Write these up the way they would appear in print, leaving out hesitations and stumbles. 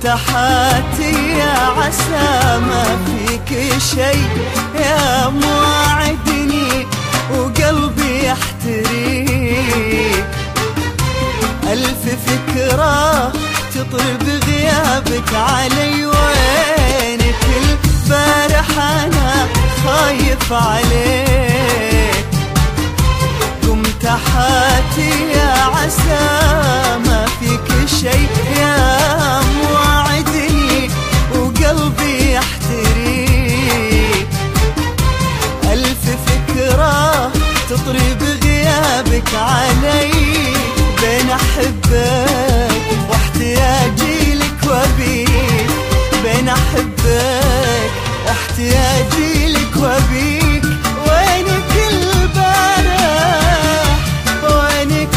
تحاتي يا عسى ما فيك شي يا موعدني وقلبي يحتريك. ألف فكرة تطر بغيابك علي، وينك البارح أنا خايف عليك. قم تحاتي يا عسى ما فيك شي يا موعدني وقلبي يحتريك. ألف فكرة تطري بغيابك علي، بين أحبك واحتياجي لك وبيك. بين أحبك واحتياجي لك وبيك. وينك البارح وينك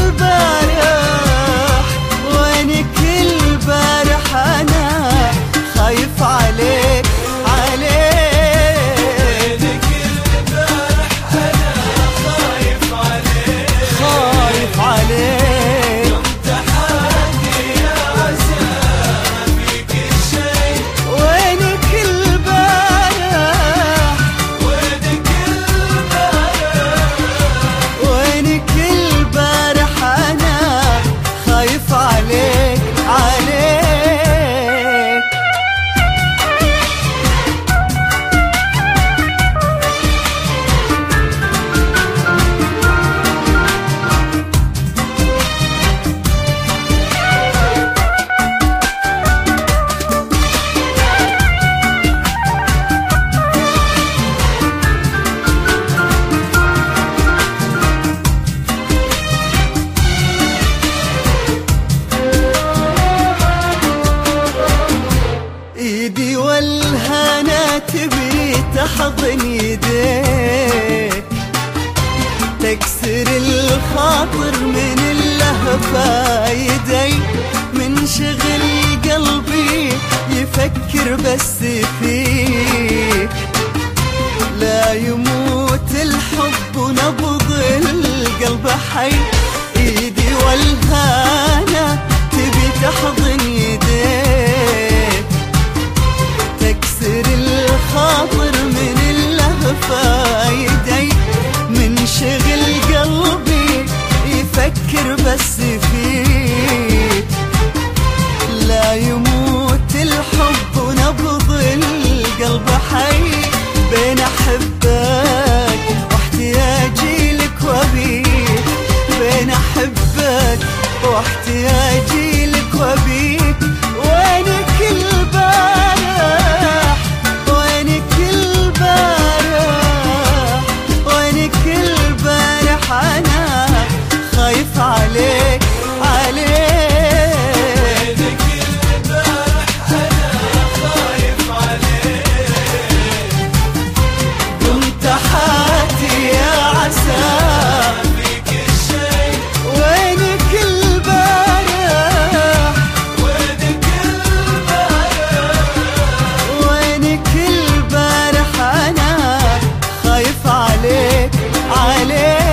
البارح وينك البارح أنا خايف عليك وينك البارح أنا خايف عليك. خايف عليك. قم تحاتي يا عسى ما فيك شي. وينك البارح وينك البارح وينك البارح أنا خايف عليك عليك. ايدي والهنا تبي تحضن يديك، تكسر الخاطر من اللهفة يدي. من شغل قلبي يفكر بس فيك، لا يموت الحب ونبض القلب حي. ايدي والهنا تبي تحضن يديك، تكسر الخاطر من اللهفة يدي. من شغل قلبي يفكر بس فيك، لا يموت الحب ونبض القلب حي. بين أحبك واحتياجي لك وبيك. بين أحبك واحتياجي لك وبيك. وينك البارح وينك البارح وينك البارح أنا خايف عليك عليك. وينك البارح أنا خايف عليك. قم تحاتي يا عسى ما فيك شي. وينك البارح وينك البارح وينك البارح أنا خايف عليك عليك.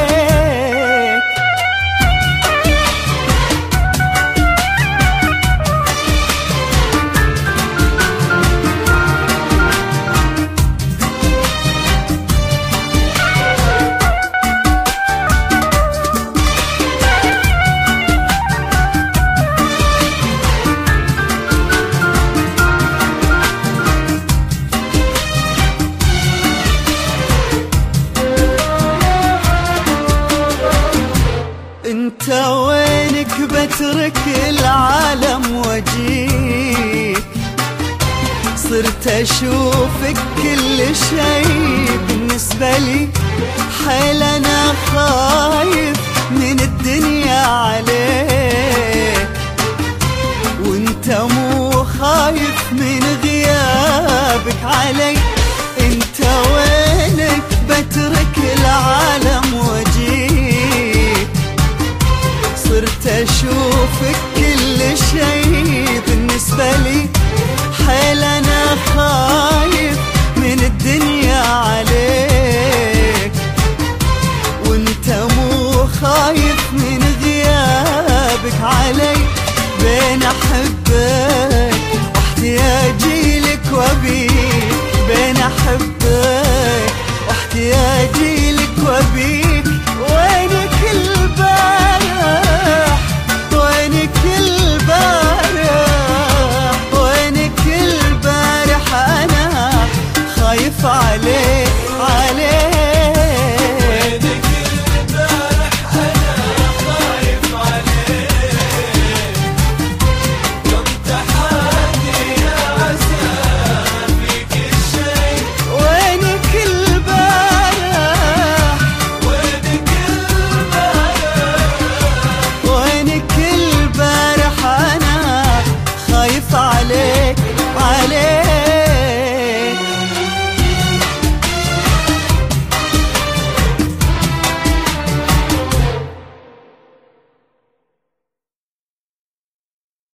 انت وينك بترك العالم وجيك. صرت اشوفك كل شيء بالنسبة لي حيل. انا خايف من الدنيا عليك، وانت مو خايف من غيابك علي. انت وينك بترك العالم وجيك. صرت اشوفك كل شيء بالنسبة لي حيل. انا خايف من الدنيا عليك، وانت مو خايف من غيابك علي. بين أحب